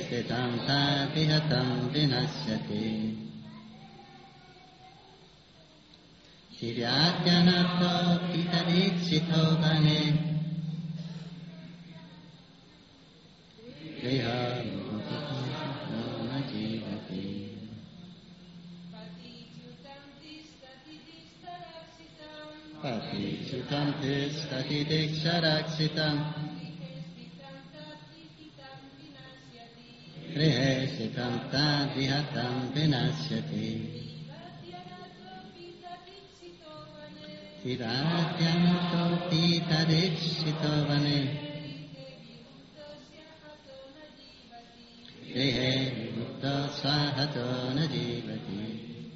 Stitam ta vihatam vinasyati. Divyadhyanato pitadikshito vane. Deha mukha jivati. Pati chutam tistati diksharaksitam. Rihe sitam ta vihatam vinasyati. Tirātyanato pitadikshito vane. Dehe mukta swahato na jivati.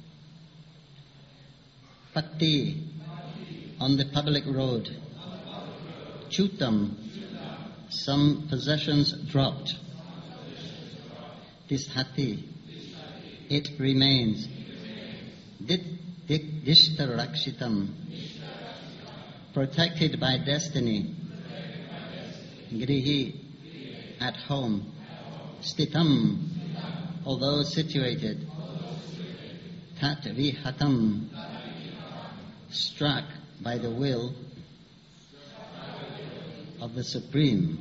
Patti, on the public road. Chutam, some possessions dropped. Tishati, it remains. Dishtarakshitam, protected by destiny. Grihi, at home. Stitam, although situated. Tat vihatam, struck by the will of the Supreme.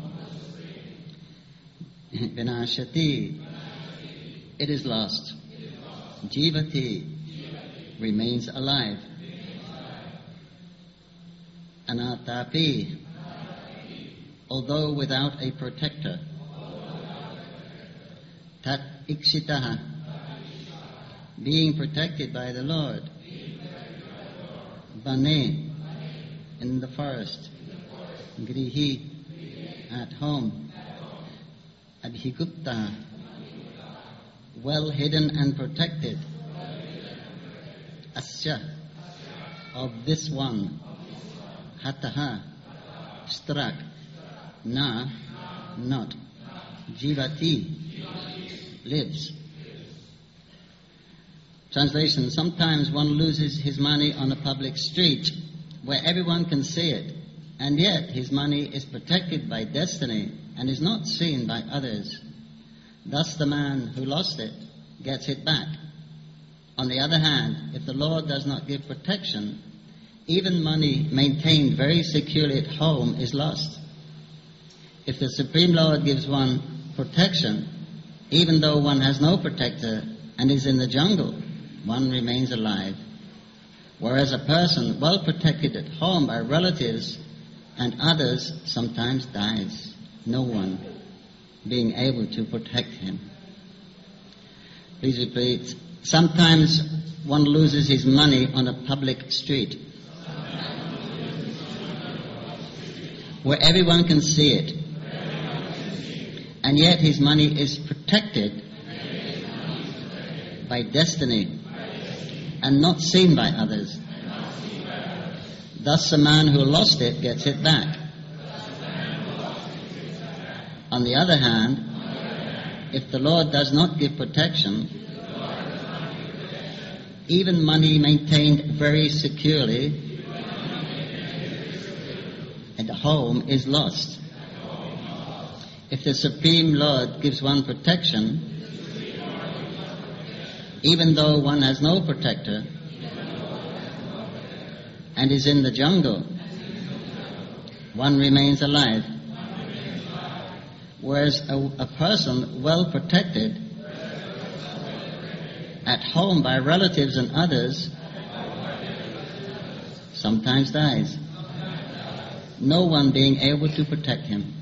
Vinashati, it is lost. Jivati, remains alive. Anatapi, although without a protector. Tat ikshitaha, being protected by the Lord. Vane, in the forest. Grihi, at home. Abhigupta, well hidden and protected. Asya, of this one. Hataha, struck. Na, not. Jivati, lives. Translation: sometimes one loses his money on a public street where everyone can see it, and yet his money is protected by destiny and is not seen by others. Thus the man who lost it gets it back. On the other hand, if the Lord does not give protection, even money maintained very securely at home is lost. If the Supreme Lord gives one protection, even though one has no protector and is in the jungle, one remains alive. Whereas a person well protected at home by relatives and others sometimes dies, no one being able to protect him. Please repeat. Sometimes one loses his money on a public street where everyone can see it, and yet his money is protected by destiny and not seen by others. Thus the man who lost it gets it back. On the other hand, if the Lord does not give protection, even money maintained very securely at home is lost. If the Supreme Lord gives one protection, even though one has no protector and is in the jungle, one remains alive. Whereas a person well protected at home by relatives and others sometimes dies, no one being able to protect him.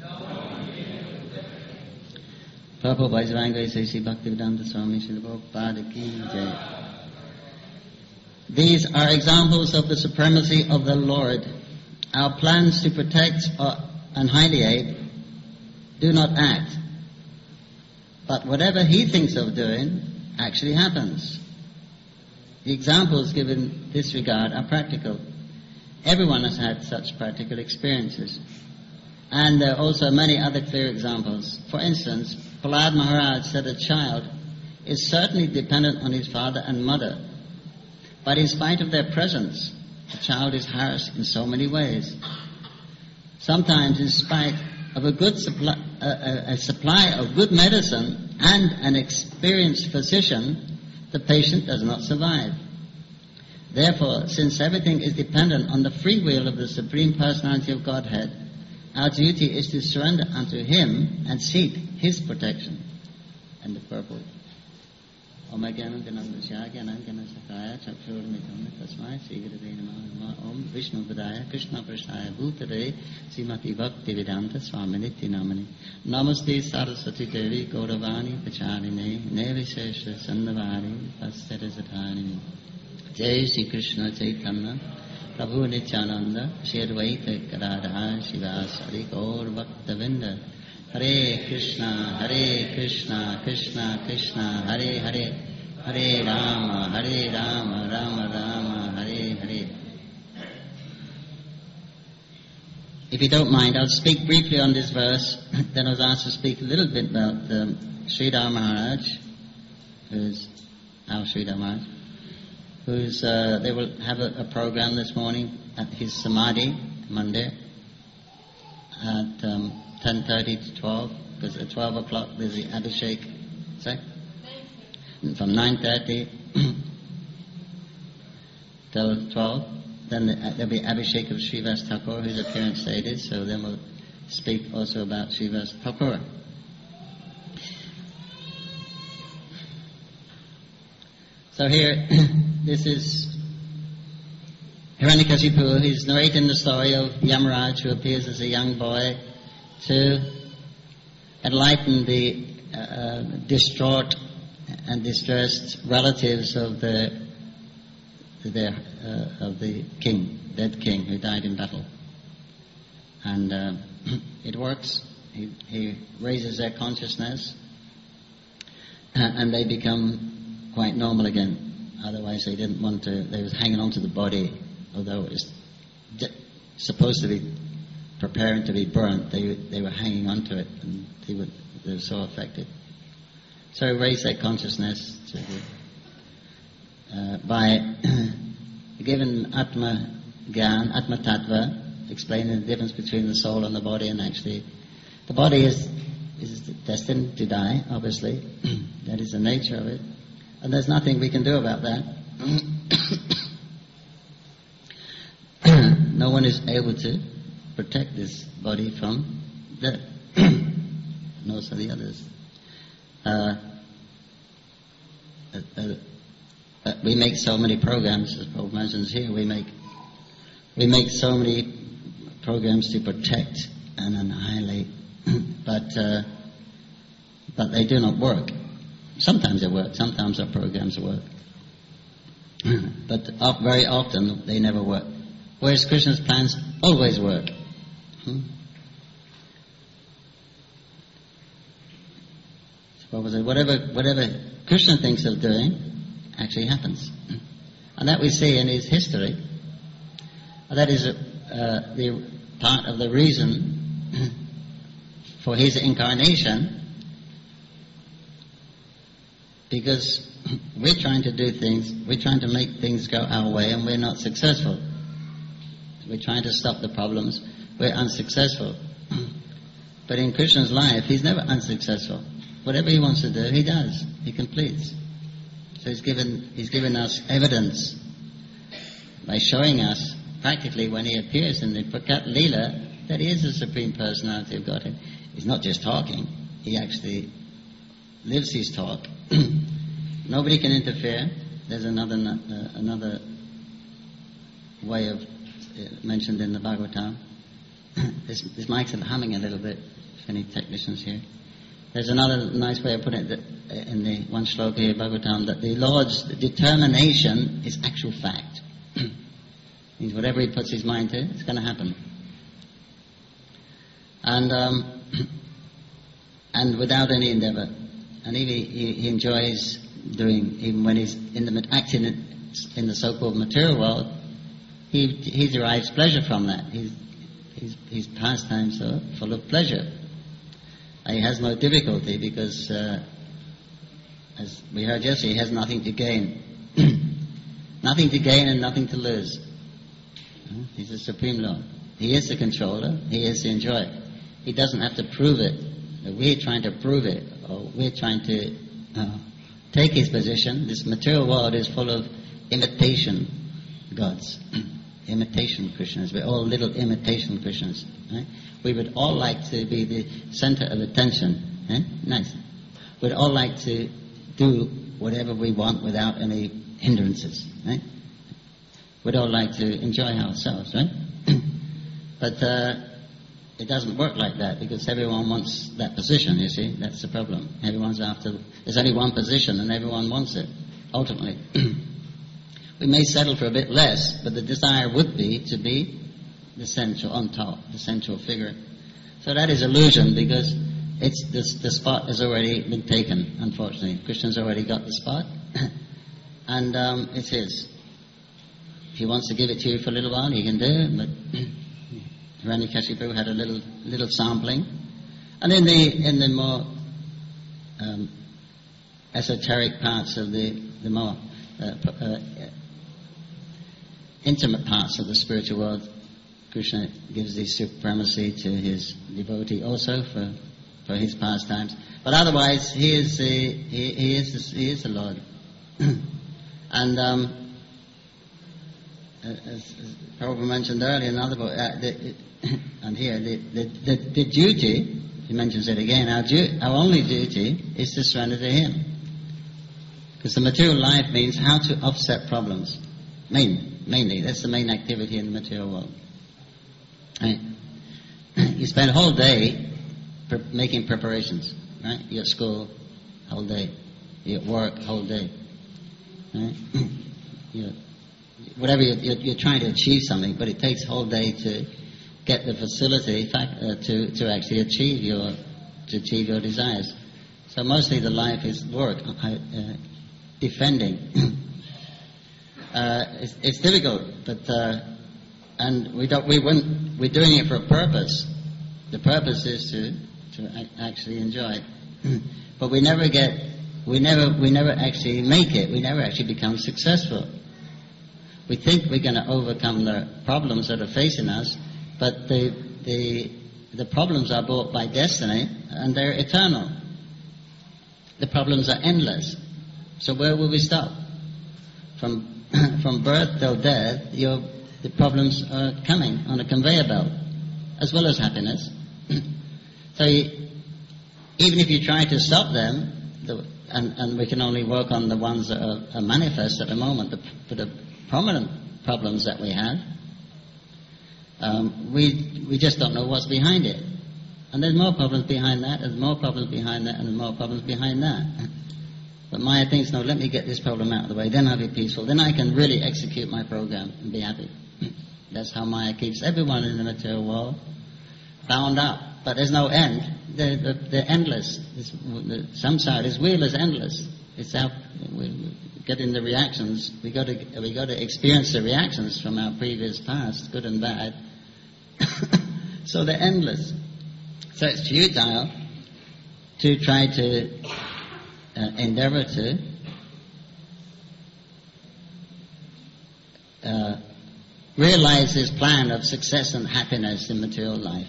These are examples of the supremacy of the Lord. Our plans to protect or annihilate do not act, but whatever He thinks of doing actually happens. The examples given in this regard are practical. Everyone has had such practical experiences. And there are also many other clear examples. For instance, Prahlad Maharaj said a child is certainly dependent on his father and mother, but in spite of their presence, the child is harassed in so many ways. Sometimes in spite of a good supply, a supply of good medicine and an experienced physician, the patient does not survive. Therefore, since everything is dependent on the free will of the Supreme Personality of Godhead, our duty is to surrender unto Him and seek His protection. And the purport. Om Agyanam Ganamdasya Gyanam Ganasakaya Chakshurmitam Tasmai Sri Gurave Namah Om Vishnu Padaya Krishna Prasthaya Bhutare Srimati Bhakti Vedanta Swaminiti Namani Namaste Saraswati Devi Gauravani Pacharine Nevishesha Sandavari Pastarasatani Jai Sri Krishna Chaitanya Prabhu Nityananda Shri Advaita Gadadhar Shivasari Gaur Bhaktavinda Hare Krishna, Krishna Krishna, Hare Hare, Hare Rama, Rama Rama, Hare Hare. If you don't mind, I'll speak briefly on this verse. Then I was asked to speak a little bit about Sridhar Maharaj, who's our Sridhar Maharaj, who's they will have a program this morning at his Samadhi Mandir at 10:30 to 12, because at 12 o'clock there's the Abhishek. Sorry? From 9:30 till 12. Then there'll be Abhishek of Srivas Thakur, whose appearance stated, so then we'll speak also about Srivas Thakur. So here, this is Hiranyakashipu. He's narrating the story of Yamaraj, who appears as a young boy to enlighten the distraught and distressed relatives of the dead king who died in battle. And it works. He raises their consciousness, and they become quite normal again. Otherwise, they didn't want to. They was hanging on to the body, although it was supposed to be preparing to be burnt. They were hanging on to it, and they were so affected. So he raised their consciousness by giving Atma Gyan, Atma Tattva, explaining the difference between the soul and the body. And actually, the body is destined to die, obviously. That is the nature of it. And there's nothing we can do about that. No one is able to protect this body from death. And also the others. We make so many programs, as Paul mentions here, we make so many programs to protect and annihilate, but they do not work. Sometimes they work, sometimes our programs work, but very often they never work. Whereas Krishna's plans always work. Whatever Krishna thinks of doing actually happens. And that we see in his history. That is the part of the reason for his incarnation, because we're trying to do things, we're trying to make things go our way, and we're not successful. We're trying to stop the problems, we're unsuccessful. But in Krishna's life, he's never unsuccessful. Whatever he wants to do, he does. He completes. So he's given us evidence by showing us, practically when he appears in the Prakat Leela, that he is the Supreme Personality of Godhead. He's not just talking, he actually lives his talk. Nobody can interfere. There's another way of mentioned in the Bhagavatam. This mic's humming a little bit, if any technicians here. There's another nice way of putting it in the one shloka here, Bhagavatam, that the Lord's determination is actual fact. Means whatever he puts his mind to, it's going to happen. And without any endeavor. And he enjoys doing, even when he's acting in the so-called material world, he derives pleasure from that. His pastimes are full of pleasure. He has no difficulty because, as we heard yesterday, he has nothing to gain. Nothing to gain and nothing to lose. He's the Supreme Lord. He is the controller. He is the enjoyer. He doesn't have to prove it. We're trying to prove it, or we're trying to take his position. This material world is full of imitation gods, imitation Krishnas. We're all little imitation Krishnas. Right? We would all like to be the center of attention. Nice. We'd all like to do whatever we want without any hindrances. Right? We'd all like to enjoy ourselves, right? But it doesn't work like that, because everyone wants that position, you see. That's the problem. Everyone's after... There's only one position and everyone wants it, ultimately. We may settle for a bit less, but the desire would be to be the central, on top, the central figure. So that is illusion, because the spot has already been taken, unfortunately. Krishna's already got the spot, and it's his. If he wants to give it to you for a little while, he can do it, but Hiranyakashipu had a little sampling. And in the more esoteric parts of the more intimate parts of the spiritual world, Krishna gives the supremacy to his devotee also for his pastimes. But otherwise, he is the Lord. And as Prabhupada mentioned earlier in another book, and here the duty, he mentions it again. Our only duty is to surrender to him, because the material life means how to offset problems. Mainly, that's the main activity in the material world. Right? You spend a whole day making preparations, right? You're at school, whole day. You're at work, whole day. Right? You're trying to achieve something, but it takes a whole day to get the facility to actually achieve your desires. So mostly the life is work, defending. It's difficult, but and we're doing it for a purpose. The purpose is to actually enjoy it. But we never actually make it. We never actually become successful. We think we're going to overcome the problems that are facing us, but the problems are brought by destiny, and they're eternal. The problems are endless. So where will we stop? From birth till death, the problems are coming on a conveyor belt, as well as happiness. So even if you try to stop them, and we can only work on the ones that are manifest at the moment, for the prominent problems that we have, we just don't know what's behind it. And there's more problems behind that, there's more problems behind that, and there's more problems behind that. But Maya thinks, no, let me get this problem out of the way, then I'll be peaceful, then I can really execute my program and be happy. That's how Maya keeps everyone in the material world bound up. But there's no end. They're endless. The samsara, this wheel is endless. It's out. We get in the reactions. We got to experience the reactions from our previous past, good and bad. So they're endless. So it's futile to try to endeavor to realize his plan of success and happiness in material life.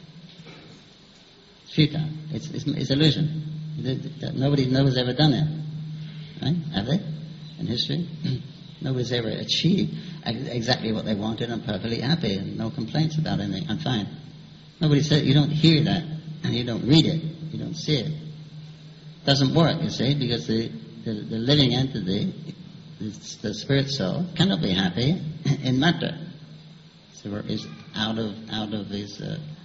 It's futile. It's illusion. Nobody's ever done it. Right? Have they? In history? Nobody's ever achieved exactly what they wanted and perfectly happy and no complaints about anything. I'm fine. Nobody said, you don't hear that and you don't read it. You don't see it. It doesn't work, you see, because the living entity, the spirit soul, cannot be happy in matter. So is out of his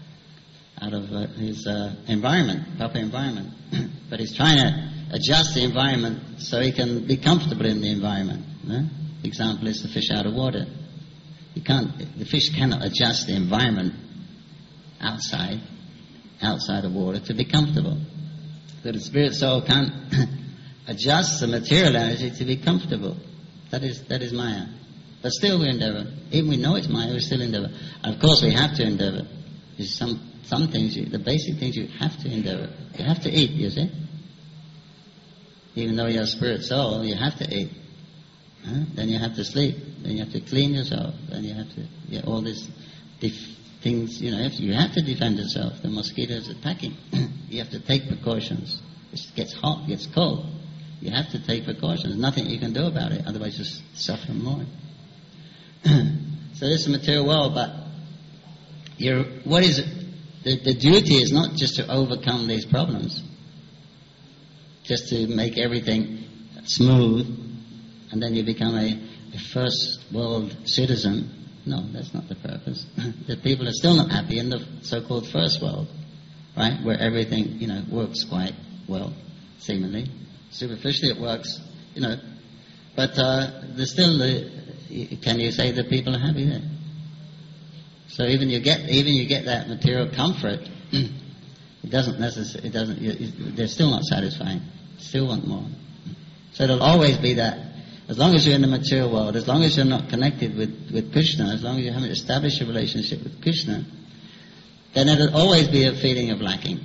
environment, proper environment. But he's trying to adjust the environment so he can be comfortable in the environment. The example is the fish out of water. The fish cannot adjust the environment outside of water to be comfortable. So the spirit soul can't adjust the material energy to be comfortable. That is Maya. But still we endeavor. Even we know it's Maya, we still endeavor. And of course we have to endeavor. There's some things, the basic things you have to endeavor. You have to eat, you see. Even though you're a spirit soul, you have to eat. Then you have to sleep. Then you have to clean yourself. Then you have to get all this things, if you have to defend yourself, the mosquitoes attacking. You have to take precautions. It gets hot, gets cold. You have to take precautions. Nothing you can do about it, otherwise you suffer more. So this is the material world, but what is it? The duty is not just to overcome these problems, just to make everything smooth, and then you become a first world citizen. No, that's not the purpose. The people are still not happy in the so-called first world, right? Where everything, works quite well, seemingly. Superficially it works, but there's still can you say that people are happy there? So even you get that material comfort, they're still not satisfying. Still want more. So it'll always be that. As long as you're in the material world, as long as you're not connected with Krishna, as long as you haven't established a relationship with Krishna, then it'll always be a feeling of lacking.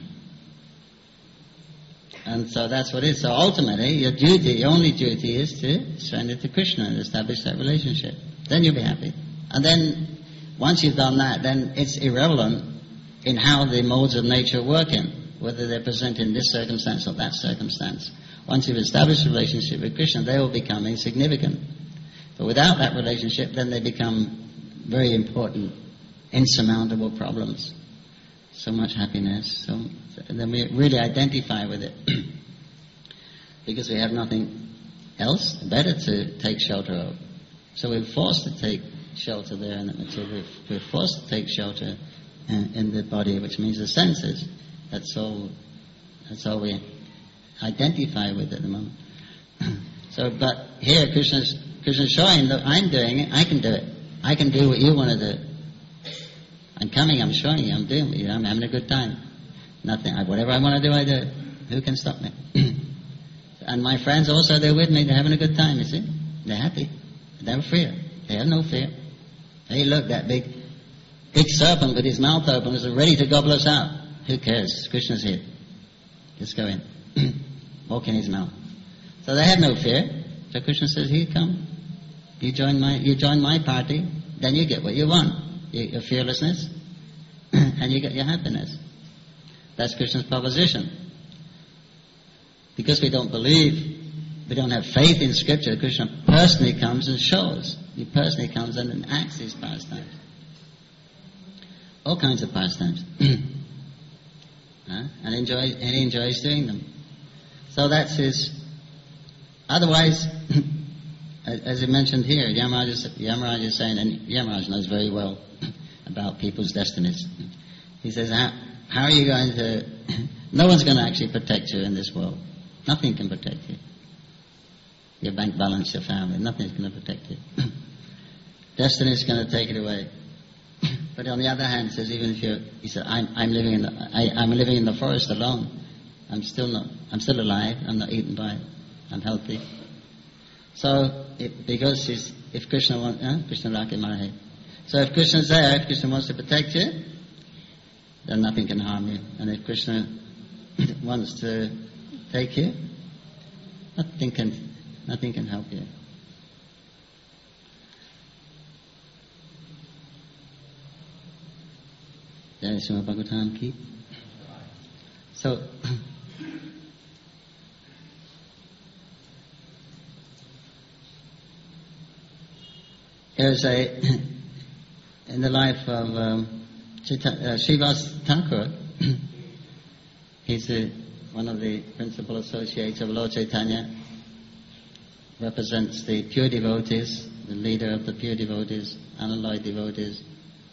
And so that's what it is. So ultimately, your only duty is to surrender to Krishna and establish that relationship. Then you'll be happy. And then, once you've done that, then it's irrelevant in how the modes of nature are working, whether they're present in this circumstance or that circumstance. Once you've established a relationship with Krishna, they will become insignificant. But without that relationship, then they become very important, insurmountable problems. So much happiness. And then we really identify with it. Because we have nothing else better to take shelter of. So we're forced to take shelter there in the material. We're forced to take shelter in the body, which means the senses. That's all we identify with at the moment. But here Krishna's showing that I'm doing it, I can do it. I can do what you want to do. I'm coming, I'm showing you, I'm doing it, I'm having a good time. Nothing, whatever I want to do, I do. Who can stop me? And my friends also, they're with me, they're having a good time, you see. They're happy. They have fear. They have no fear. Hey, look, that big serpent with his mouth open is ready to gobble us out. Who cares? Krishna's here. Just go in. Walk in his mouth. So they have no fear. So Krishna says, here, come. You join my party, then you get what you want. Your fearlessness, and you get your happiness. That's Krishna's proposition. Because we don't believe, we don't have faith in Scripture, Krishna personally comes and shows. He personally comes and enacts these pastimes. All kinds of pastimes. And he enjoys doing them. So that's his. Otherwise, as he mentioned here, Yamaraj is saying, and Yamaraj knows very well about people's destinies. He says, how are you going to... No one's going to actually protect you in this world. Nothing can protect you. Your bank balance, your family, nothing's going to protect you. Destiny's going to take it away. But on the other hand, says even if he said, I'm living in the forest alone. I'm still alive. I'm not eaten by it. I'm healthy. So because if Krishna wants, Krishna Rakhe Marahe. So if Krishna's there, if Krishna wants to protect you, then nothing can harm you. And if Krishna wants to take you, nothing can help you. Jai Srimad Bhagavatam ki. So, there's in the life of Srivas Thakur, he's one of the principal associates of Lord Chaitanya, represents the pure devotees, the leader of the pure devotees, unalloyed devotees,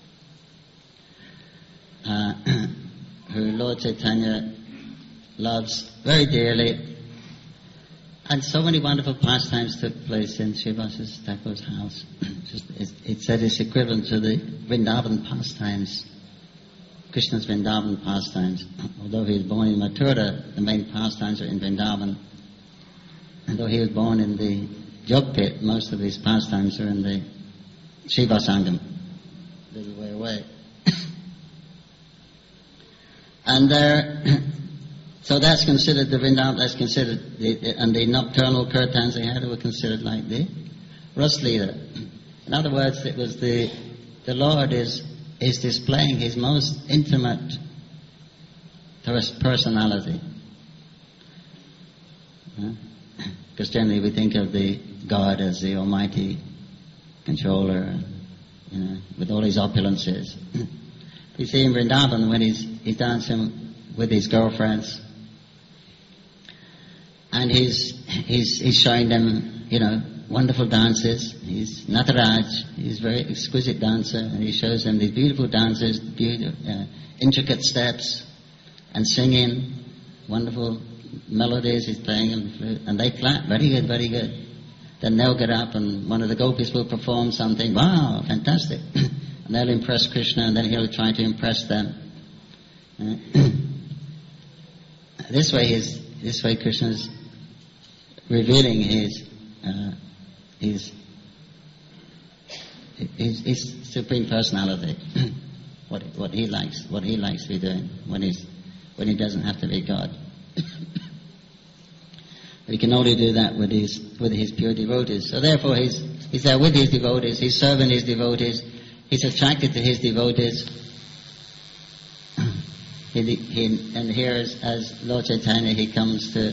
who Lord Chaitanya loves very dearly. And so many wonderful pastimes took place in Srivas Thakur's house. It said it's equivalent to the Vrindavan pastimes, Krishna's Vrindavan pastimes. Although he was born in Mathura, the main pastimes are in Vrindavan. And though he was born in the Jog pit, most of these pastimes are in the Srivasangam, a little way away. And so that's considered the Vrindavan, that's considered, and the nocturnal kirtans they had were considered like the Ras Leela. In other words, it was the Lord is is displaying his most intimate personality. Because generally we think of the God as the almighty controller, with all his opulences. You see in Vrindavan when he's dancing with his girlfriends, and he's showing them, wonderful dances. He's Nataraj, he's a very exquisite dancer, and he shows them these beautiful dances, intricate steps, and singing wonderful melodies. He's playing on the flute, and they clap, very good, very good. Then they'll get up and one of the gopis will perform something, wow, fantastic. And they'll impress Krishna, and then he'll try to impress them. This way Krishna's revealing his supreme personality, what he likes to be doing when he doesn't have to be God. But he can only do that with his pure devotees. So therefore he's there with his devotees, he's serving his devotees, he's attracted to his devotees. And here as Lord Chaitanya, he comes to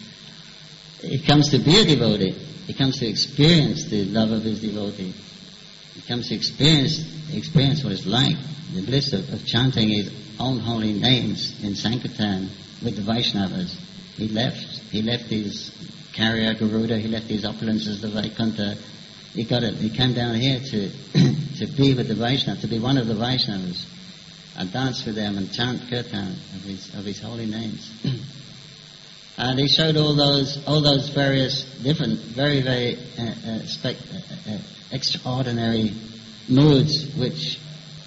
be a devotee. He comes to experience the love of his devotee. He comes to experience what it's like, the bliss of chanting his own holy names in Sankirtan with the Vaishnavas. He left his carrier Garuda, he left his opulences of Vaikuntha. He came down here to be with the Vaishnavas, to be one of the Vaishnavas, and dance with them and chant kirtan of his holy names. And he showed all those various different, very, very extraordinary moods, which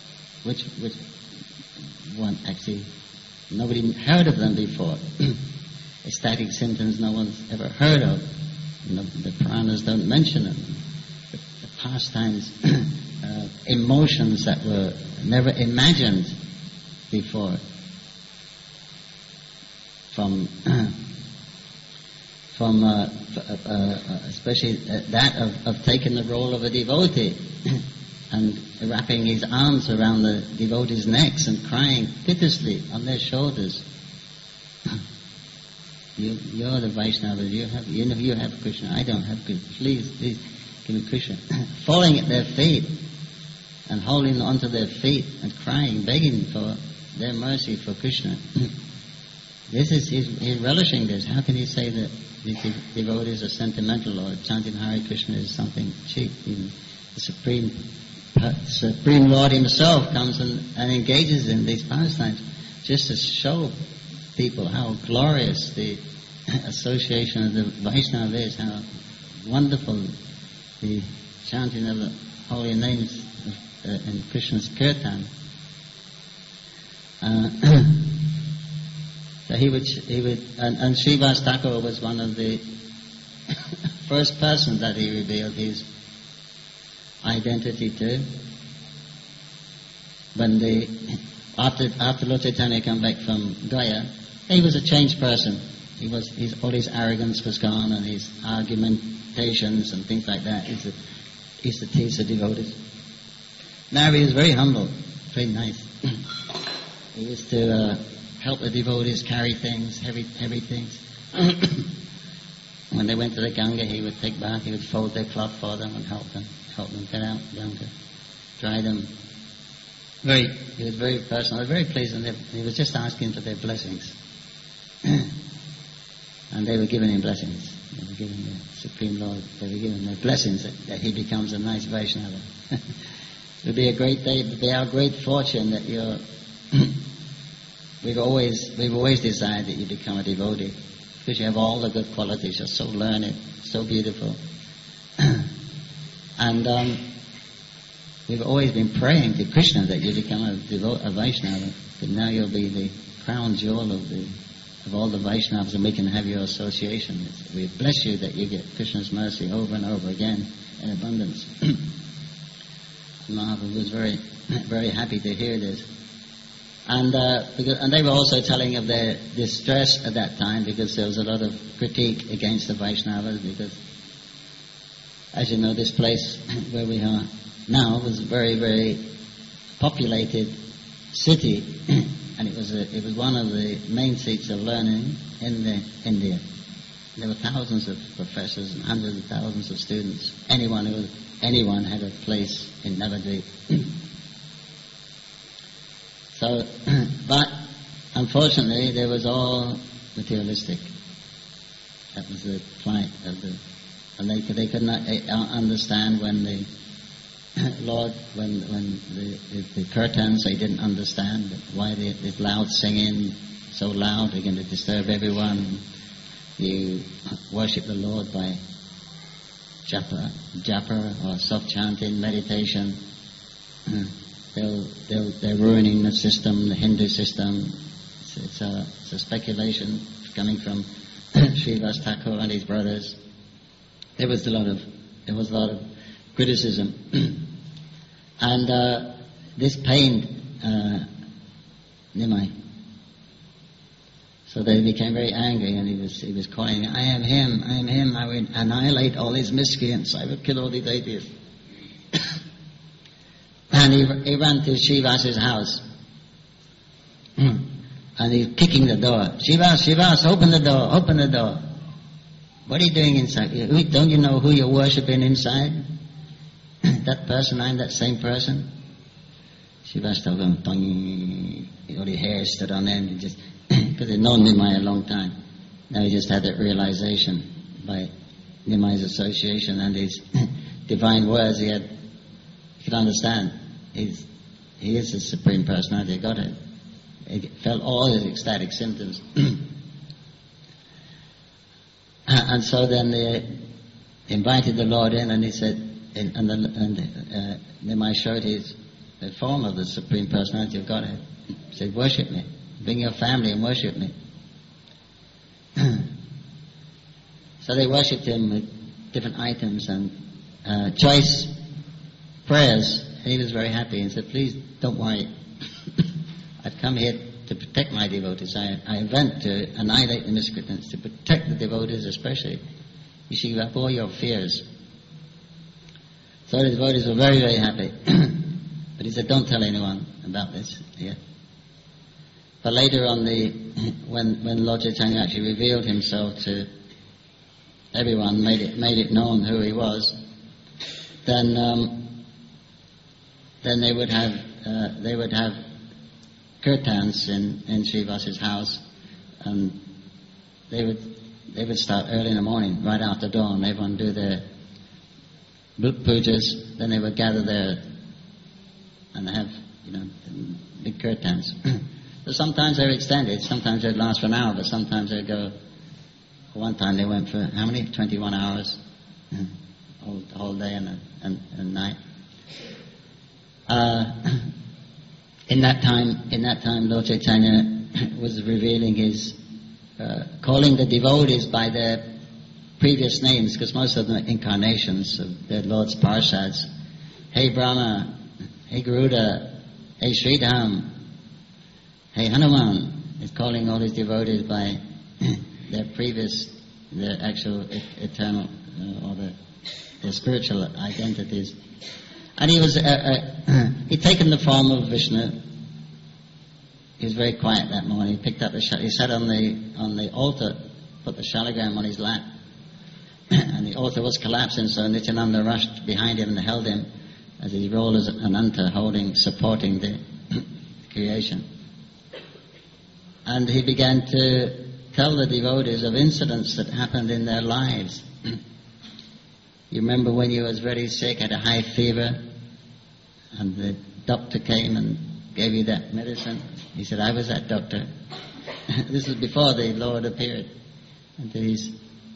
one actually nobody heard of them before. Ecstatic symptoms no one's ever heard of. The Puranas don't mention them. The pastimes, emotions that were never imagined before. From especially that of taking the role of a devotee and wrapping his arms around the devotees' necks and crying piteously on their shoulders. You're the Vaishnavas. You have Krishna. I don't have Krishna. Please give me Krishna. Falling at their feet and holding onto their feet and crying, begging for their mercy for Krishna. He's relishing this. How can he say that the devotees are sentimental or chanting Hare Krishna is something cheap? Even the Supreme Lord himself comes and engages in these pastimes just to show people how glorious the association of the Vaishnava is, how wonderful the chanting of the holy names in Krishna's kirtan. So he would, and Srivas Thakur was one of the first persons that he revealed his identity to. When after Lord Chaitanya came back from Gaya, he was a changed person. All his arrogance was gone, and his argumentations and things like that. He used to tease the devotees. Now he was very humble, very nice. He used to help the devotees carry things, heavy things. When they went to the Ganga, he would take bath, he would fold their cloth for them and help them get out Ganga, dry them. He was very personal, very pleasant. He was just asking for their blessings. And they were giving him blessings. They were giving the Supreme Lord, they were giving their blessings that he becomes a nice Vaishnava. It would be a great day, it would be our great fortune that we've always desired that you become a devotee, because you have all the good qualities. You're so learned, so beautiful. And we've always been praying to Krishna that you become a Vaishnava, but now you'll be the crown jewel of all the Vaishnavas, and we can have your association. We bless you that you get Krishna's mercy over and over again in abundance. Mahaprabhu was very, very happy to hear this. And they were also telling of their distress at that time, because there was a lot of critique against the Vaishnavas, because, as you know, this place where we are now was very, very populated city, and it was one of the main seats of learning in India. There were thousands of professors and hundreds of thousands of students. Anyone had a place in Navadvip. So, but unfortunately, they was all materialistic. That was the plight of and they could not understand when the Lord, when the kirtans, they didn't understand why this loud singing, so loud, they're going to disturb everyone. You worship the Lord by japa or soft chanting, meditation. They're ruining the system, the Hindu system. It's a speculation coming from Srivas Thakur and his brothers. There was a lot of criticism, and this pained Nimai. So they became very angry, and he was calling, I am him, I will annihilate all these miscreants, I will kill all these atheists. And he ran to Srivas's house, and he's kicking the door. Srivas, open the door. What are you doing inside? Don't you know who you're worshipping inside? That person, I'm that same person. Srivas told him, all the hair stood on end, because he'd known Nimai a long time. Now he just had that realization by Nimai's association and his divine words he could understand. He is the Supreme Personality of Godhead. He felt all his ecstatic symptoms. And so then they invited the Lord in, and he said, Nimai showed the form of the Supreme Personality of Godhead. He said, worship me. Bring your family and worship me. So they worshipped him with different items and choice prayers. And he was very happy and said, please don't worry. I've come here to protect my devotees. I went to annihilate the miscreants, to protect the devotees especially. You should give up all your fears. So the devotees were very, very happy. But he said, don't tell anyone about this yet. But later on, when Lord Chaitanya actually revealed himself to everyone, made it known who he was, then they would have kirtans in Srivas's house, and they would start early in the morning, right after dawn. Everyone do their pujas, then they would gather there and have big kirtans. So sometimes they're extended, sometimes they'd last for an hour, but sometimes they'd go. One time they went for how many? 21 hours, the whole day and night. In that time, Lord Chaitanya was revealing his, calling the devotees by their previous names, because most of them are incarnations of their Lord's parshads. Hey Brahma, hey Garuda, hey Sridham, hey Hanuman. He's calling all his devotees by their actual eternal, or their spiritual identities. And he was, he'd taken the form of Vishnu. He was very quiet that morning. He picked up he sat on the altar, put the shalagram on his lap, and the altar was collapsing, so Nityananda rushed behind him and held him as he rolled as an anta, supporting the creation. And he began to tell the devotees of incidents that happened in their lives. You remember when you was very sick, had a high fever, and the doctor came and gave you that medicine? He said, I was that doctor. This was before the Lord appeared. And to his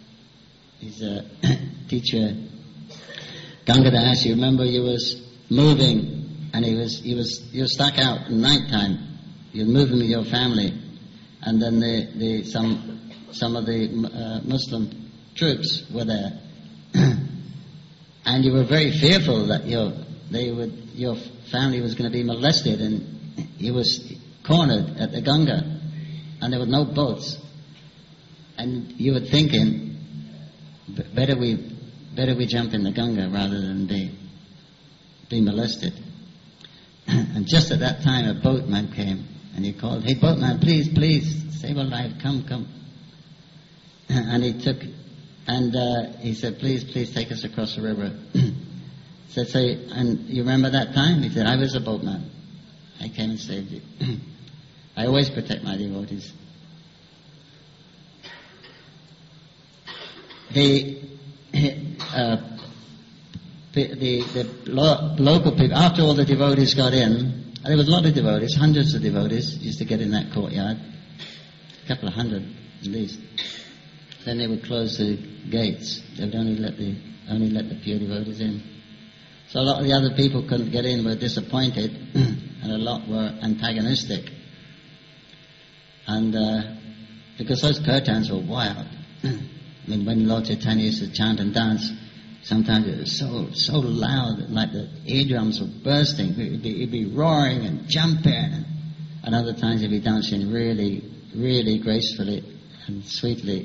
teacher, Gangadhar, you remember you was moving, and you was stuck out at night time. You were moving with your family, and then some of the Muslim troops were there. And you were very fearful that your family was going to be molested, and you was cornered at the Ganga, and there were no boats. And you were thinking, better we jump in the Ganga rather than be molested. And just at that time, a boatman came, and he called, "Hey, boatman, please, save a life, come." And he took, and he said, please take us across the river. Said, and you remember that time? He said, I was a boatman. I came and saved you. I always protect my devotees. The local people, after all the devotees got in, there was a lot of devotees, hundreds of devotees used to get in that courtyard, a couple of hundred at least. Then they would close the gates. They would only let the pure devotees in. So a lot of the other people couldn't get in, were disappointed, and a lot were antagonistic. And because those kirtans were wild. I mean, when Lord Chaitanya used to chant and dance, sometimes it was so loud, like the eardrums were bursting. He'd be roaring and jumping, and other times he'd be dancing really, really gracefully and sweetly.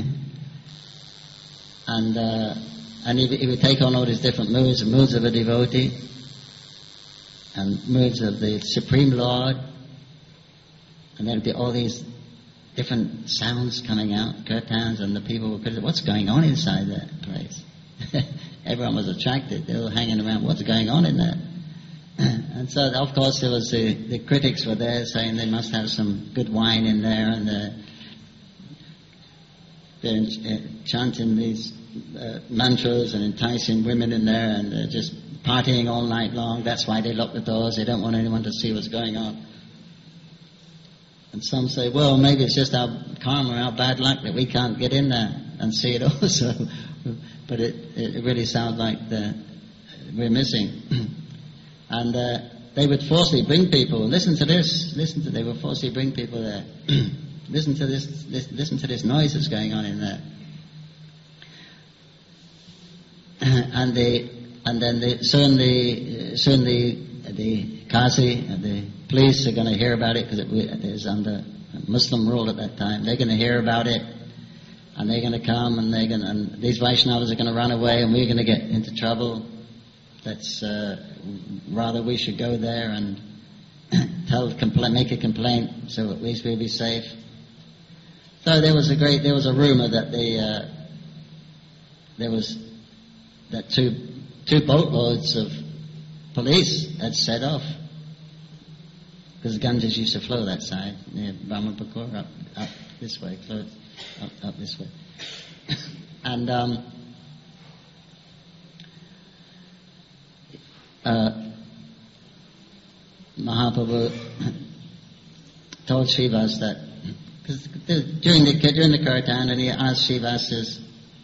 And he would take on all these different moods of a devotee, and moods of the Supreme Lord, and there'd be all these different sounds coming out, kirtans, and the people were critical. What's going on inside that place? Everyone was attracted. They were hanging around. What's going on in there? And so, of course, there was the critics were there saying they must have some good wine in there, and they're chanting these mantras and enticing women in there, and they're just partying all night long. That's why they lock the doors. They don't want anyone to see what's going on. And some say, well, maybe it's just our karma, our bad luck that we can't get in there and see it also. But it really sounds like we're missing. And they would forcibly bring people. Listen to this. They would forcibly bring people there. Listen to this noise that's going on in there. And then soon the Qazi, the police are going to hear about it, because it is under Muslim rule at that time. They're going to hear about it, and they're going to come, and these Vaishnavas are going to run away, and we're going to get into trouble. That's rather we should go there and make a complaint, so at least we'll be safe. So there was a rumor that two boatloads of police had set off, because the Ganges used to flow that side near Brahmapukur, up this way, up this way, and Mahaprabhu told Srivas that, because during the kirtan, and he asked Srivas,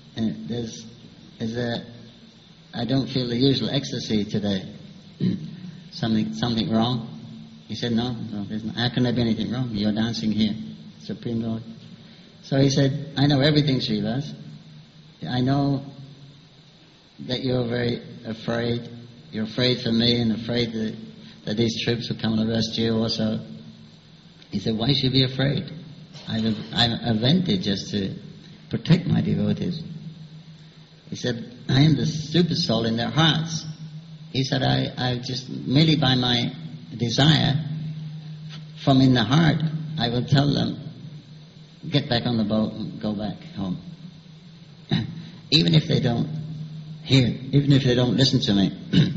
I don't feel the usual ecstasy today. Something wrong? He said, no, there's not. How can there be anything wrong? You're dancing here, Supreme Lord. So he said, I know everything, Srivas. I know that you're very afraid. You're afraid for me, and afraid that these troops will come and arrest you also. He said, why should you be afraid? I'm invented just to protect my devotees. He said, I am the super soul in their hearts. He said, I just, merely by my desire, from in the heart, I will tell them, get back on the boat and go back home. Even if they don't hear, even if they don't listen to me,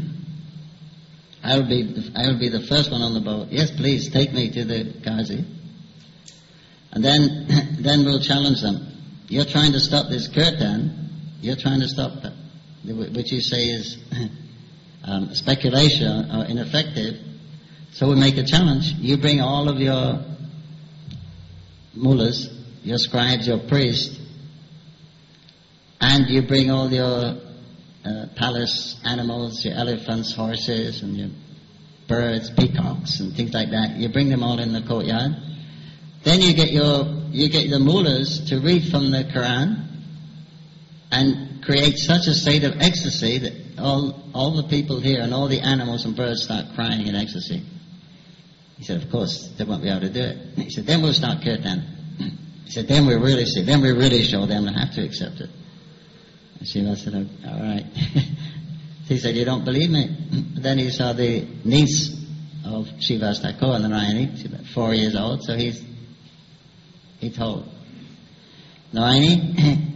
I will be the first one on the boat. Yes, please, take me to the Qazi. And then we'll challenge them. You're trying to stop this kirtan. You're trying to stop that, which you say is speculation or ineffective. So we make a challenge. You bring all of your mullahs, your scribes, your priests, and you bring all your palace animals, your elephants, horses, and your birds, peacocks, and things like that. You bring them all in the courtyard. Then you get the mullahs to read from the Quran and create such a state of ecstasy that all the people here and all the animals and birds start crying in ecstasy. He said, of course, they won't be able to do it. He said, then we'll start kirtan. He said, then we really show them they have to accept it. And Shiva said, all right. He said, you don't believe me? Then he saw the niece of Srivas Thakur Narayani. She's about 4 years old, so he told Narayani,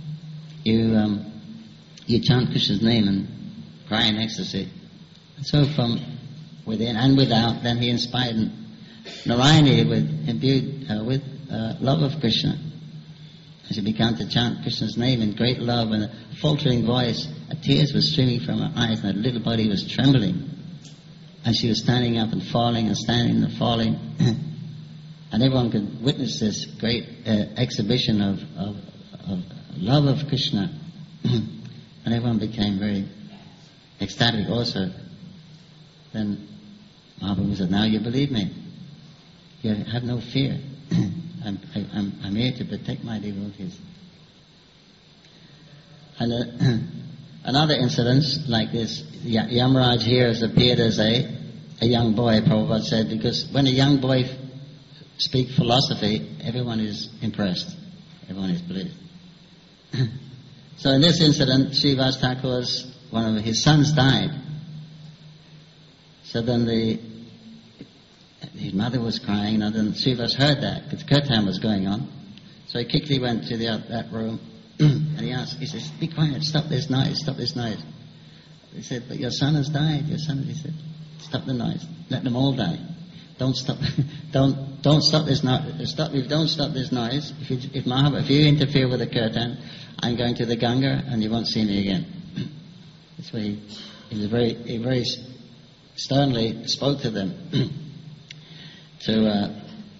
you chant Krishna's name and cry in ecstasy. And so from within and without, then he inspired Narayani imbued with love of Krishna. As she began to chant Krishna's name in great love and a faltering voice, tears were streaming from her eyes and her little body was trembling. And she was standing up and falling and standing and falling. And everyone could witness this great exhibition of love of Krishna. And everyone became very ecstatic also. Then Mahaprabhu said, now you believe me. You have no fear. I'm here to protect my devotees. And another incident like this, Yamaraj here has appeared as a young boy, Prabhupada said, because when a young boy speaks philosophy, everyone is impressed. Everyone is pleased. So in this incident, Srivas Thakur's, one of his sons died. So then his mother was crying, and then Srivas heard that, because kirtan was going on. So he quickly went to that room, and he says, be quiet, stop this noise. He said, but your son has died, he said, stop the noise, let them all die. Don't stop, don't stop this noise. Don't stop this noise. If you interfere with the kirtan, I'm going to the Ganga, and you won't see me again. That's why he very sternly spoke to them. To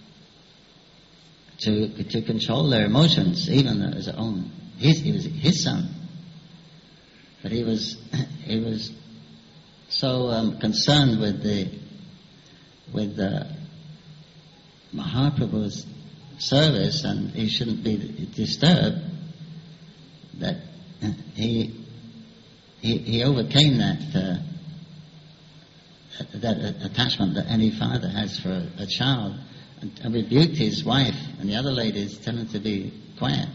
control their emotions, even as their own. He was his son, but he was so concerned with the Mahaprabhu's service, and he shouldn't be disturbed, that he overcame that attachment that any father has for a child, and rebuked his wife and the other ladies, telling them to be quiet.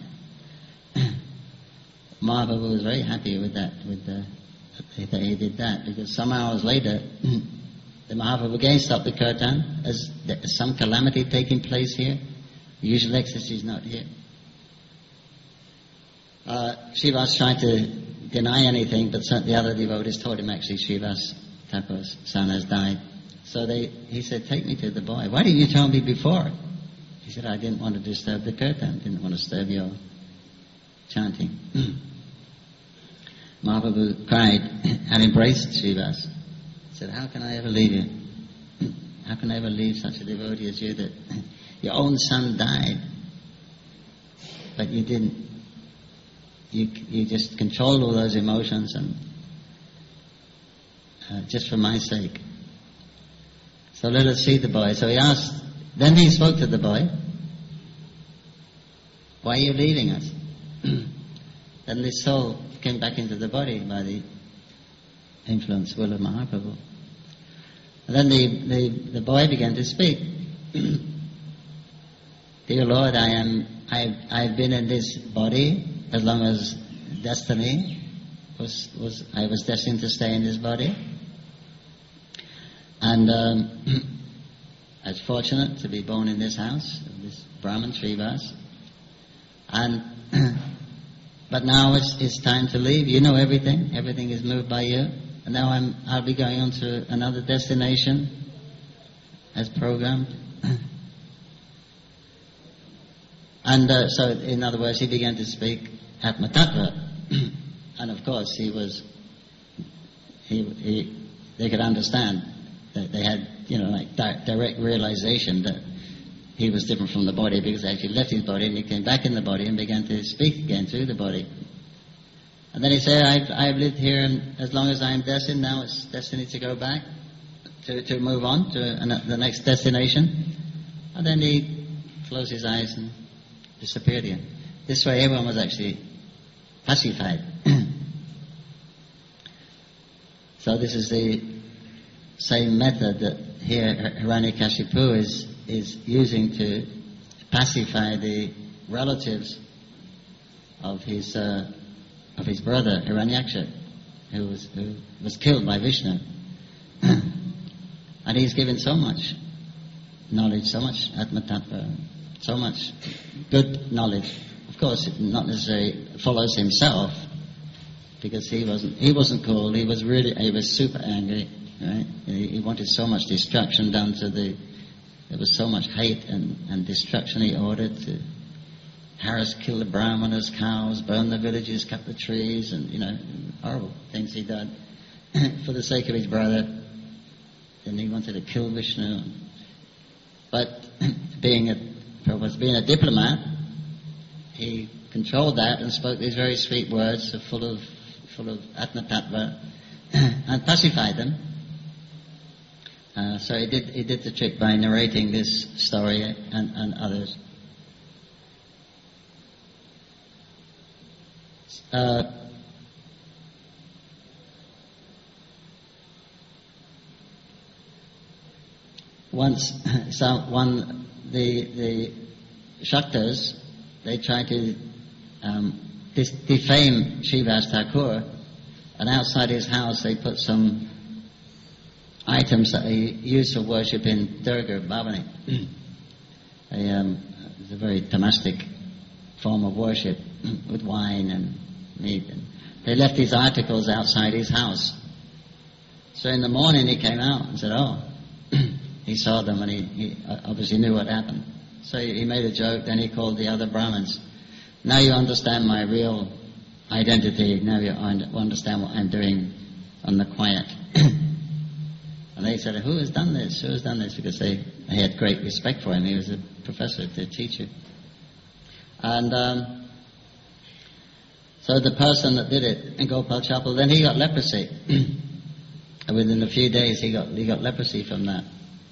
Mahaprabhu was very happy with that, that he did that, because some hours later, the Mahaprabhu again stopped the kirtan, as some calamity taking place here. The usual ecstasy is not here. Srivas tried to deny anything, but the other devotees told him actually Srivas Thakur's son has died. So he said, take me to the boy. Why didn't you tell me before? He said, I didn't want to disturb the kirtan, didn't want to disturb your chanting. Mahaprabhu cried and embraced Srivas. He said, how can I ever leave you? How can I ever leave such a devotee as you, that your own son died, but you didn't. You just controlled all those emotions, and just for my sake. So let us see the boy. So he asked, then he spoke to the boy, why are you leaving us? Then the soul came back into the body by the influence, will of Mahaprabhu. And then the boy began to speak. Dear Lord, I've been in this body as long as destiny I was destined to stay in this body. And I was fortunate to be born in this house, this Brahman Srivas. And but now it's time to leave. You know everything. Everything is moved by you. And now I'll be going on to another destination as programmed. And so, in other words, he began to speak Atma Tattva. And of course, they could understand that they had, like direct realization that he was different from the body, because he actually left his body and he came back in the body and began to speak again through the body. And then he said, I've lived here, and as long as I am destined, now it's destiny to go back, to move on to the next destination. And then he closed his eyes and disappeared again. This way everyone was actually pacified. So this is the same method that here Hiranyakashipu is using to pacify the relatives of his brother Hiranyaksha, who was killed by Vishnu. And he's given so much knowledge, so much Atma Tattva, so much good knowledge. Of course, it not necessarily follows himself, because he wasn't cool. He was super angry, right? He wanted so much destruction done to there was so much hate and destruction he ordered to harass, kill the brahmanas, cows, burn the villages, cut the trees, and, horrible things he did for the sake of his brother. Then he wanted to kill Vishnu. But being a diplomat, he controlled that and spoke these very sweet words full of Atma Tattva and pacified them. So he did the trick by narrating this story and others. The Shaktas, they tried to defame Srivas Thakur, and outside his house they put some items that he used for worship in Durga Bhavani. It's a very tamastic form of worship with wine and meat. And they left these articles outside his house. So in the morning he came out and said, he saw them, and he obviously knew what happened. So he made a joke, then he called the other Brahmins. Now you understand my real identity, now you understand what I'm doing on the quiet. And they said, who has done this? Who has done this? Because they had great respect for him. He was a professor, a teacher. And so the person that did it in Gopal Chapel, then he got leprosy. And within a few days he got leprosy from that.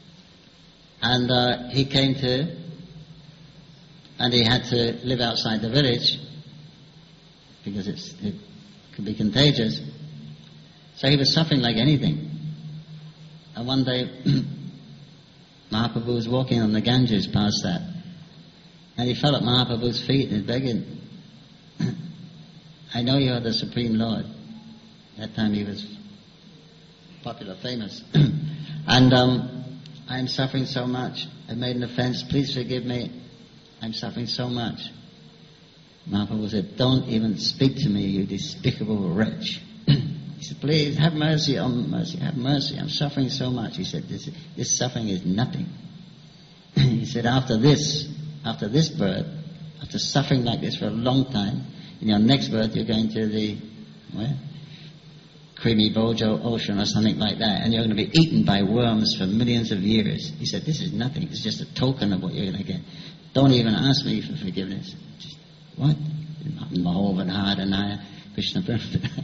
And he came to, and he had to live outside the village because it could be contagious. So he was suffering like anything. And one day, Mahaprabhu was walking on the Ganges past that, and he fell at Mahaprabhu's feet and begging, I know you are the Supreme Lord. That time he was popular, famous. And I'm suffering so much. I made an offense. Please forgive me. I'm suffering so much. Mahaprabhu said, don't even speak to me, you despicable wretch. He said, please, have mercy on mercy, have mercy. I'm suffering so much. He said, this suffering is nothing. He said, after this birth, after suffering like this for a long time, in your next birth you're going to the creamy Bojo ocean or something like that, and you're going to be eaten by worms for millions of years. He said, this is nothing. It's just a token of what you're going to get. Don't even ask me for forgiveness. What? Mahavadhanaya, Krishna Prabhupada.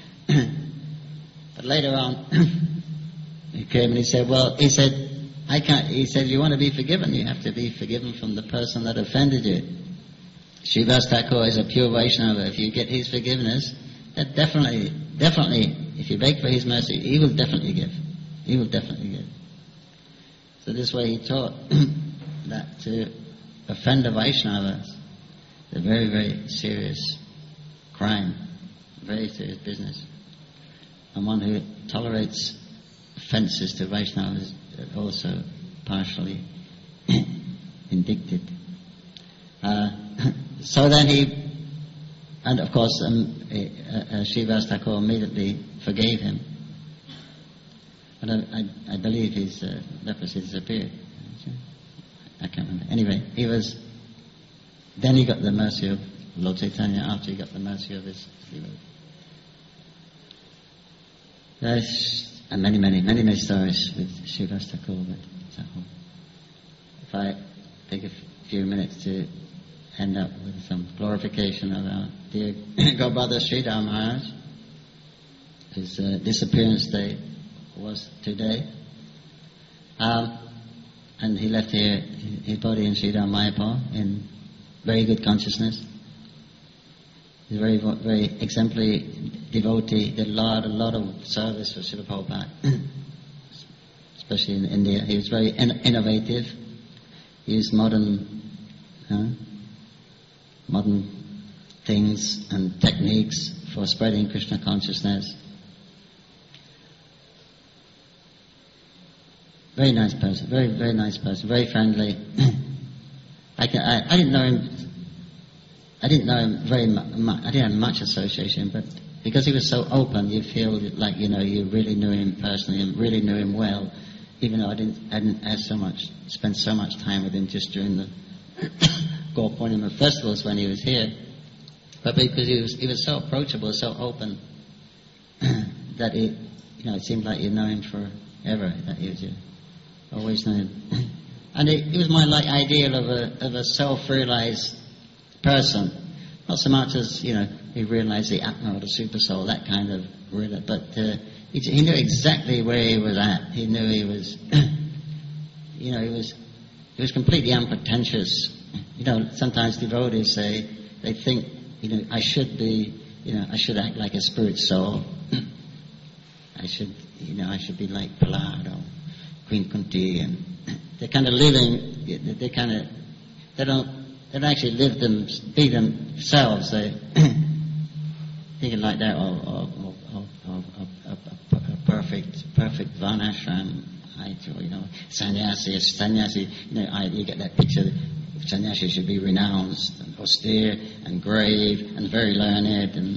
But later on, he came and he said, I can't. He said, you want to be forgiven, you have to be forgiven from the person that offended you. Srivas Thakur is a pure Vaishnava. If you get his forgiveness, that definitely, if you beg for his mercy, he will definitely give. He will definitely give. So this way he taught that to offend a Vaishnava is a very, very serious crime, very serious business. And one who tolerates offences to Vaishnavas is also partially indicted. So then and of course Srivas Thakur immediately forgave him. And I believe his leprosy disappeared. I can't remember. Anyway, then he got the mercy of Lord Chaitanya after he got the mercy of his devotee. There's many stories with Srivas Thakur, but if I take a few minutes to end up with some glorification of our dear Godbrother Sridhar Maharaj, whose disappearance day was today. And he left here his body in Sridhar Mayapur in very good consciousness. He's a very, very exemplary devotee, did a lot of service for Srila Prabhupada, especially in India. He was very innovative. He used modern things and techniques for spreading Krishna consciousness. Very nice person, very nice person, very friendly. I didn't know him. I didn't know him very much. I didn't have much association, but because he was so open, you feel like you really knew him personally and really knew him well. Even though I hadn't spent so much time with him just during the Gaur Purnima festivals when he was here, but because he was so approachable, so open, that it seemed like you know him forever. That you always know him, and it was my ideal of a self-realized person, not so much as he realized the Atma or the super soul, that kind of but he knew exactly where he was at. He knew he was, he was completely unpretentious. Sometimes devotees they think, I should act like a spirit soul. I should be like Prahlad or Queen Kunti, and they're kind of living. They don't actually be themselves. They thinking like that, or a perfect varnashram, sannyasi. You get that picture. Sannyasi should be renounced and austere and grave and very learned,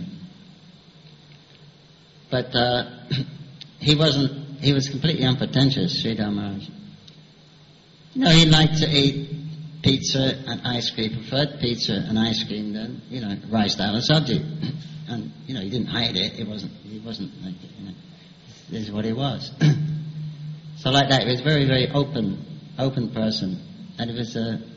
but he wasn't. He was completely unpretentious, Sridhar Maharaj. He liked to eat pizza and ice cream. Preferred pizza and ice cream than rice, dal and sabji. And he didn't hide it. He wasn't like this is what he was. So like that, he was a very, very open person, and he was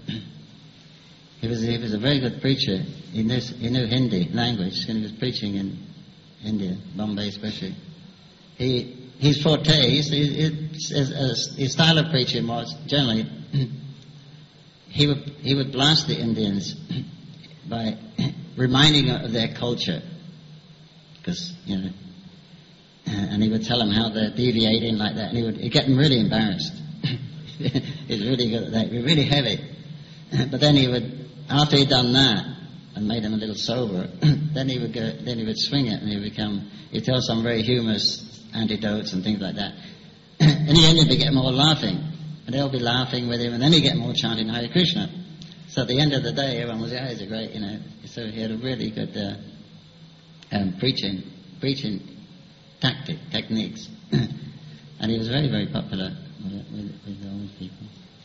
a very good preacher. He knew Hindi language, and he was preaching in India, Bombay especially. His forte, his style of preaching was generally he would blast the Indians by reminding them of their culture, because and he would tell them how they're deviating like that, and he'd get them really embarrassed. He's really good at that. He'd be really heavy, but then after he'd done that and made them a little sober, then he would swing it, and he'd tell some very humorous anecdotes and things like that. And he ended up getting them all laughing, and they'll be laughing with him, and then he'd get them all chanting Hare Krishna. So at the end of the day, everyone was, he's a great, So he had a really good preaching techniques, and he was very, very popular with all these people.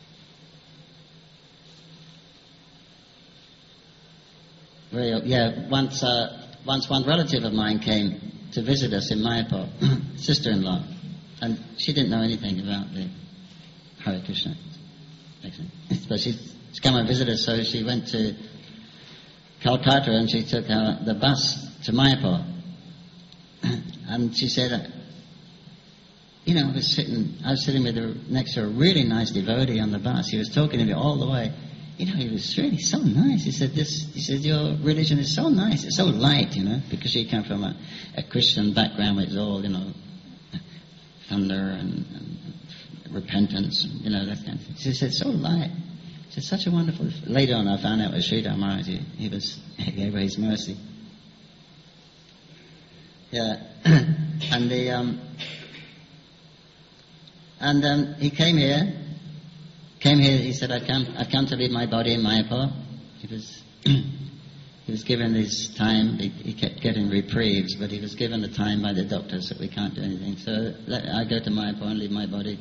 Once one relative of mine came to visit us in Mayapur, sister-in-law, and she didn't know anything about the Hare Krishna, actually. But she's come and visit us, so she went to Calcutta and she took the bus to Mayapur. And she said, I was sitting with her next to a really nice devotee on the bus. He was talking to me all the way. He was really so nice. He said, your religion is so nice. It's so light, because she came from a Christian background where it's all, thunder and repentance, that kind of thing. She said, so light. She said, such a wonderful... Later on, I found out it was Sridhar Maharaj. He gave her his mercy. Yeah. And he came here, he said, I've come to leave my body in Mayapur. He was given his time. He kept getting reprieves, but he was given the time by the doctors that we can't do anything. So I go to Mayapur and leave my body.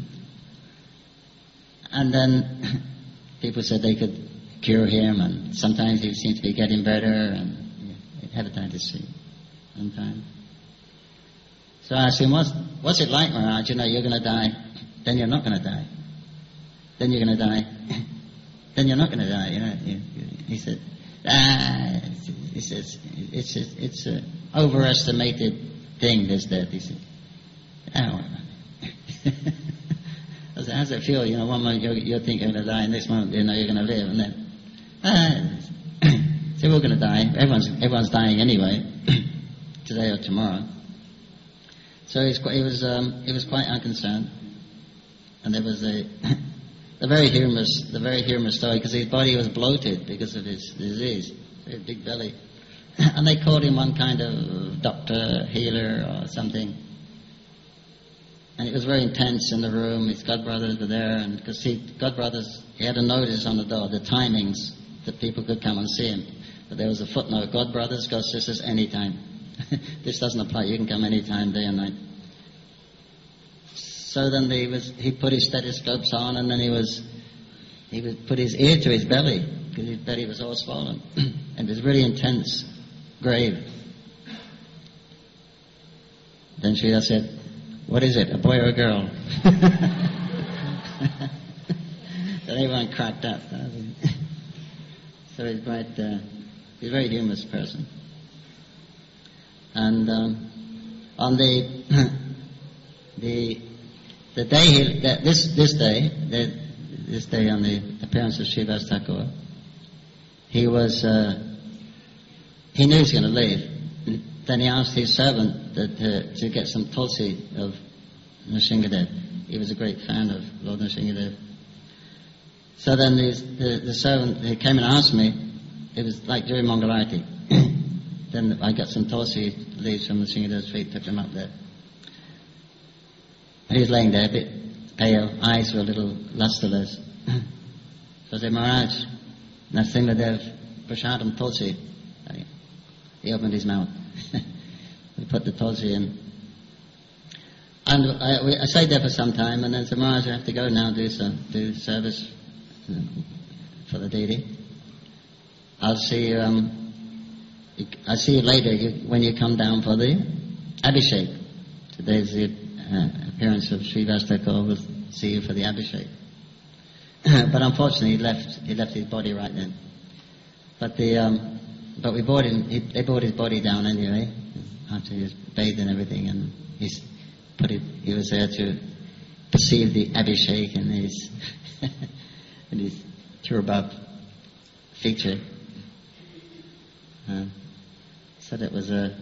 And then people said they could cure him, and sometimes he seemed to be getting better, and he'd have a time to sleep one time. So I asked him, what's it like, Maharaj? You're going to die, then you're not going to die. Then you're going to die, then you're not going to die. He said, he says, it's an overestimated thing, this death. He said, I said, how does it feel? One moment you're thinking you're going to die, and next moment you're going to live, and then, so we're going to die. Everyone's dying anyway, today or tomorrow. So he was quite unconcerned, and there was the very humorous story, because his body was bloated because of his disease, a big belly, and they called him one kind of doctor, healer, or something. And it was very intense in the room. His godbrothers were there, and because godbrothers, he had a notice on the door, the timings that people could come and see him. But there was a footnote, godbrothers, godsisters, anytime. This doesn't apply, you can come anytime, day and night. So then he put his stethoscopes on, and then he would put his ear to his belly, because his belly was all swollen. And it was really intense, grave. Then Srila said, "What is it, a boy or a girl?" So everyone cracked up. So he's quite, he's a very humorous person. And on the day this day on the appearance of Srivas Thakur, he knew he was going to leave. Then he asked his servant to get some tulsi of Nrsingadev. He was a great fan of Lord Nrsingadev. So then the servant, he came and asked me, it was like during Mangalarti. Then I got some tulsi leaves from Nrsingadev's feet, took them up there. And he was laying there a bit pale, eyes were a little lusterless. So I said, "Maharaj, Nrsingadev Prashadam tulsi." He opened his mouth. We put the tulsi in. And I stayed there for some time, and then said, "Maharaj, I have to go now, do service for the deity. I'll see you later when you come down for the Abhishek. Today's the appearance of Srivas Thakur. We'll see you for the Abhishek." But unfortunately, he left his body right then. But they brought his body down anyway, after he was bathed and everything, and he was there to perceive the Abhishek in his in his turban feature. So that was a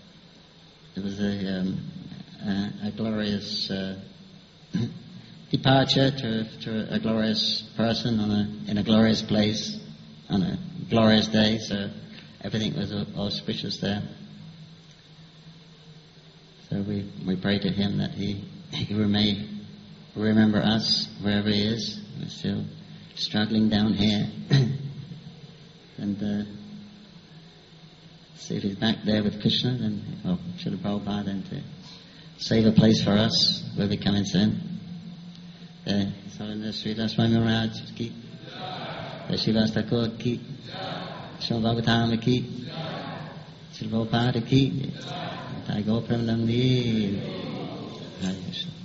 glorious departure to a glorious person in a glorious place on a glorious day. So everything was auspicious there. So we pray to him that he may remember us wherever he is. We're still struggling down here. And see if he's back there with Krishna, then, Srila Prabhupada, then to save a place for us where we come in soon. So in the Srila Swami Maharaj ki, Srivas Thakur ki, Srila Bhagavatam ki, Srila Prabhupada ki, Thai Go Premanandi. Hare Krishna.